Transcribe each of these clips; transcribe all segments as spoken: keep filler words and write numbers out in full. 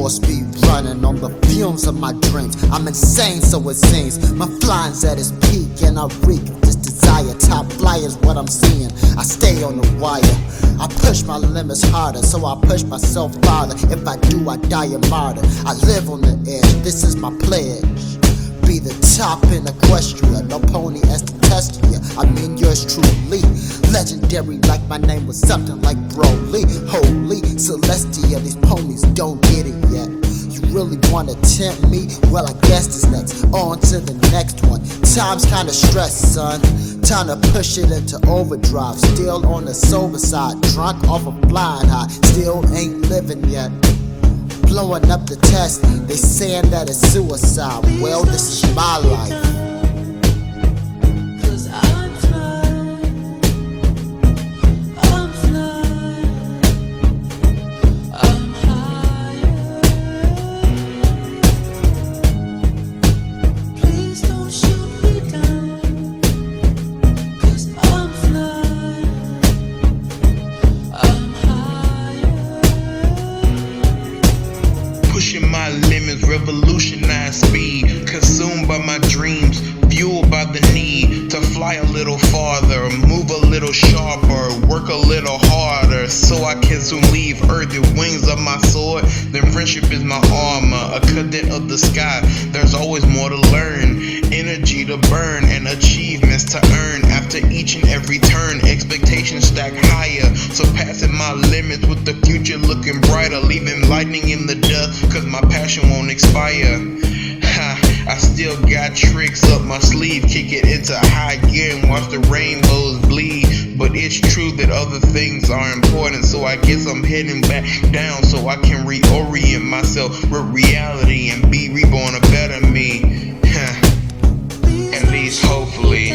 speed running on the fumes of my dreams. I'm insane, so it seems. My flying's at its peak, and I reek this desire. Top flyer's what I'm seeing. I stay on the wire. I push my limits harder, so I push myself farther. If I do, I die a martyr. I live on the edge. This is my pledge. Be the top in equestria, no pony as to test ya. I mean yours truly, legendary like my name was something like Broly. Holy Celestia, these ponies don't get it yet. You really wanna tempt me? Well, I guess this next. On to the next one. Time's kinda stressed, son. Time to push it into overdrive. Still on the sober side, drunk off a flying high. Still ain't living yet. Blowing up the test, they saying that it's suicide. Well, this is my life. Cause I'm flying, I'm flying, I'm higher. Please don't shoot me down. Cause I'm flying, I'm higher. Pushing my limits, revolutionize speed. Consumed by my dreams, fueled by the need to fly a little farther, move a little sharper, work a little harder, so I can soon leave earth with wings of my sword. Then friendship is my armor, a cadet of the sky. There's always more to learn, energy to burn, and achievements to earn. After each and every turn, expectations stack higher, surpassing my limits with the future looking brighter, leaving lightning in the dust, cause my passion won't expire. Ha, I still got tricks up my sleeve, kick it into high gear and watch the rainbows bleed. But it's true that other things are important, so I guess I'm heading back down so I can reorient myself with reality and be reborn a better me. Ha, at least hopefully.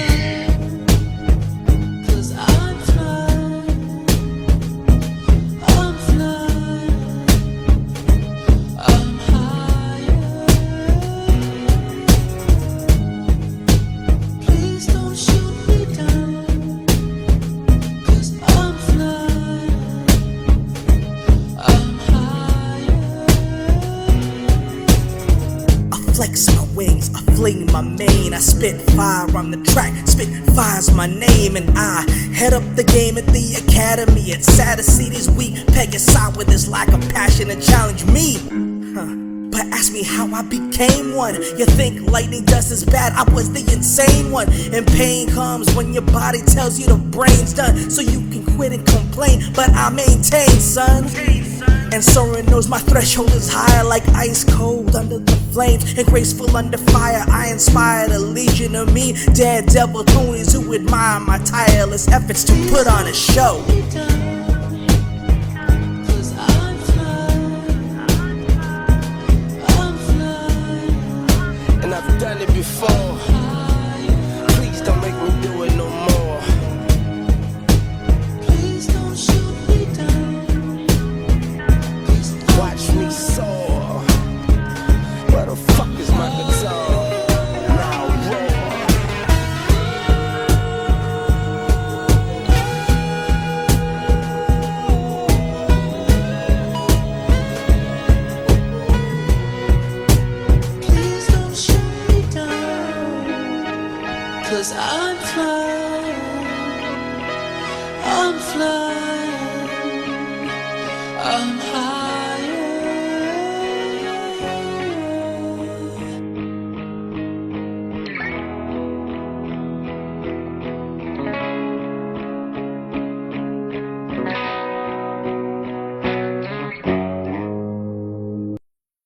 Cause I'm flying, I'm flying, I'm higher. Please don't shoot me down. Cause I'm flying, I'm higher. I flex my wings, I fling my mane, I spit fire on the track, spit fire's my name, and I head up the game at the academy. It's sad to see these weak peggers side with this lack of passion and challenge me. Huh. But ask me how I became one. You think lightning dust is bad? I was the insane one. And pain comes when your body tells you the brain's done, so you can quit and complain, but I maintain, son. And Soren knows my threshold is higher, like ice cold under the flames and graceful under fire. I inspired a legion of me daredevil ponies who admire my tireless efforts to put on a show. Cause I'm flying, I'm flying, And I've done it before. Please don't make me do it no more. please don't shoot me down. Watch me soar. Where the fuck is my guitar? Now roar. Please don't shoot me down. Cause I